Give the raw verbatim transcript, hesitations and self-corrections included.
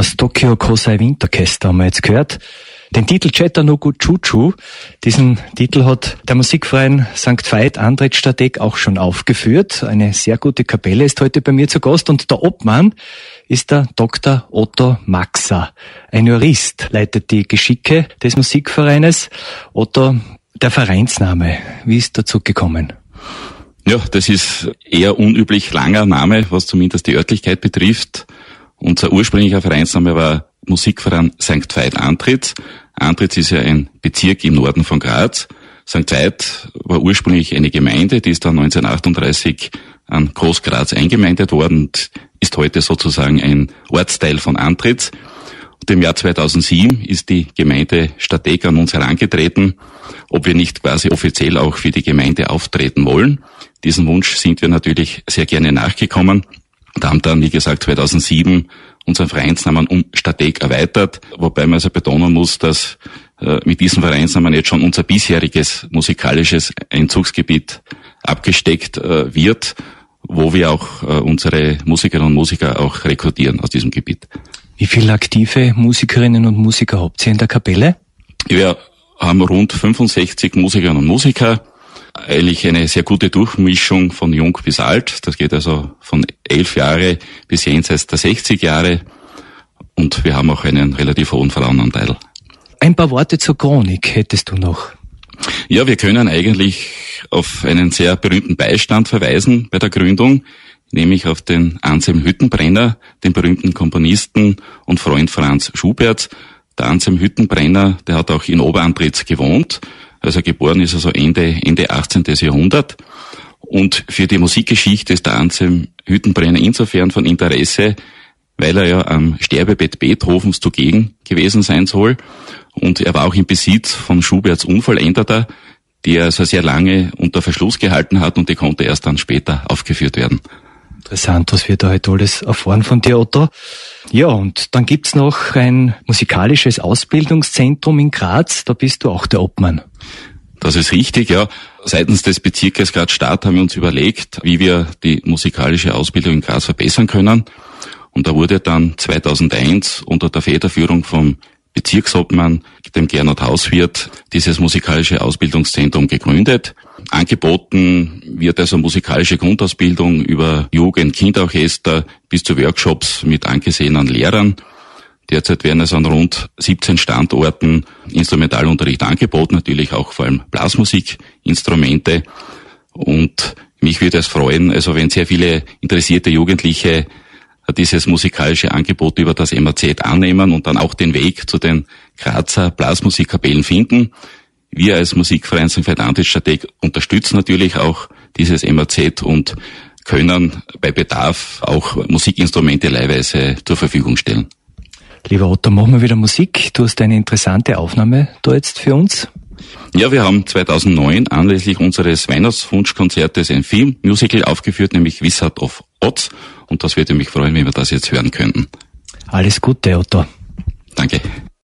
Das Tokyo Kosei Winterorchester haben wir jetzt gehört. Den Titel Chattanooga Choo-Choo, diesen Titel hat der Musikverein Sankt Veit Andritz-Stadegg auch schon aufgeführt. Eine sehr gute Kapelle ist heute bei mir zu Gast und der Obmann ist der Doktor Otto Maxer. Ein Jurist leitet die Geschicke des Musikvereines. Otto, der Vereinsname, wie ist dazu gekommen? Ja, das ist eher unüblich langer Name, was zumindest die Örtlichkeit betrifft. Unser ursprünglicher Vereinsname war Musikverein Sankt Veit Andritz. Andritz ist ja ein Bezirk im Norden von Graz. Sankt Veit war ursprünglich eine Gemeinde, die ist dann neunzehnhundertachtunddreißig an Groß-Graz eingemeindet worden und ist heute sozusagen ein Ortsteil von Andritz. Und im Jahr zweitausendsieben ist die Gemeinde Stadegg an uns herangetreten, ob wir nicht quasi offiziell auch für die Gemeinde auftreten wollen. Diesen Wunsch sind wir natürlich sehr gerne nachgekommen. Und haben dann, wie gesagt, zweitausendsieben unseren Vereinsnamen um Stadegg erweitert, wobei man also betonen muss, dass äh, mit diesem Vereinsnamen jetzt schon unser bisheriges musikalisches Einzugsgebiet abgesteckt äh, wird, wo wir auch äh, unsere Musikerinnen und Musiker auch rekrutieren aus diesem Gebiet. Wie viele aktive Musikerinnen und Musiker habt ihr in der Kapelle? Wir haben rund fünfundsechzig Musikerinnen und Musiker. Eigentlich eine sehr gute Durchmischung von jung bis alt. Das geht also von elf Jahre bis jenseits der sechzig Jahre. Und wir haben auch einen relativ hohen Frauenanteil. Ein paar Worte zur Chronik hättest du noch. Ja, wir können eigentlich auf einen sehr berühmten Beistand verweisen bei der Gründung, nämlich auf den Anselm Hüttenbrenner, den berühmten Komponisten und Freund Franz Schuberts. Der Anselm Hüttenbrenner, der hat auch in Oberandritz gewohnt. Also geboren ist er so Ende, Ende achtzehnten Jahrhundert. Und für die Musikgeschichte ist der Anselm Hüttenbrenner insofern von Interesse, weil er ja am Sterbebett Beethovens zugegen gewesen sein soll. Und er war auch im Besitz von Schuberts Unvollendeter, die er also sehr lange unter Verschluss gehalten hat und die konnte erst dann später aufgeführt werden. Interessant, was wir da heute alles erfahren von dir, Otto. Ja, und dann gibt's noch ein musikalisches Ausbildungszentrum in Graz, da bist du auch der Obmann. Das ist richtig, ja. Seitens des Bezirkes Graz-Stadt haben wir uns überlegt, wie wir die musikalische Ausbildung in Graz verbessern können. Und da wurde dann zweitausendeins unter der Federführung vom Bezirksobmann, dem Gernot Hauswirt, dieses musikalische Ausbildungszentrum gegründet. Angeboten wird also musikalische Grundausbildung über Jugend-, Kinderorchester bis zu Workshops mit angesehenen Lehrern. Derzeit werden also an rund siebzehn Standorten Instrumentalunterricht angeboten, natürlich auch vor allem Blasmusikinstrumente. Und mich würde es freuen, also wenn sehr viele interessierte Jugendliche dieses musikalische Angebot über das M A Z annehmen und dann auch den Weg zu den Grazer Blasmusikkapellen finden. Wir als Musikverein Sankt Veit Andritz-Stadegg unterstützen natürlich auch dieses M A Z und können bei Bedarf auch Musikinstrumente leihweise zur Verfügung stellen. Lieber Otto, machen wir wieder Musik. Du hast eine interessante Aufnahme da jetzt für uns. Ja, wir haben zweitausendneun anlässlich unseres Weihnachtswunschkonzertes ein Filmmusical aufgeführt, nämlich Wizard of Oz. Und das würde mich freuen, wenn wir das jetzt hören könnten. Alles Gute, Otto. Danke.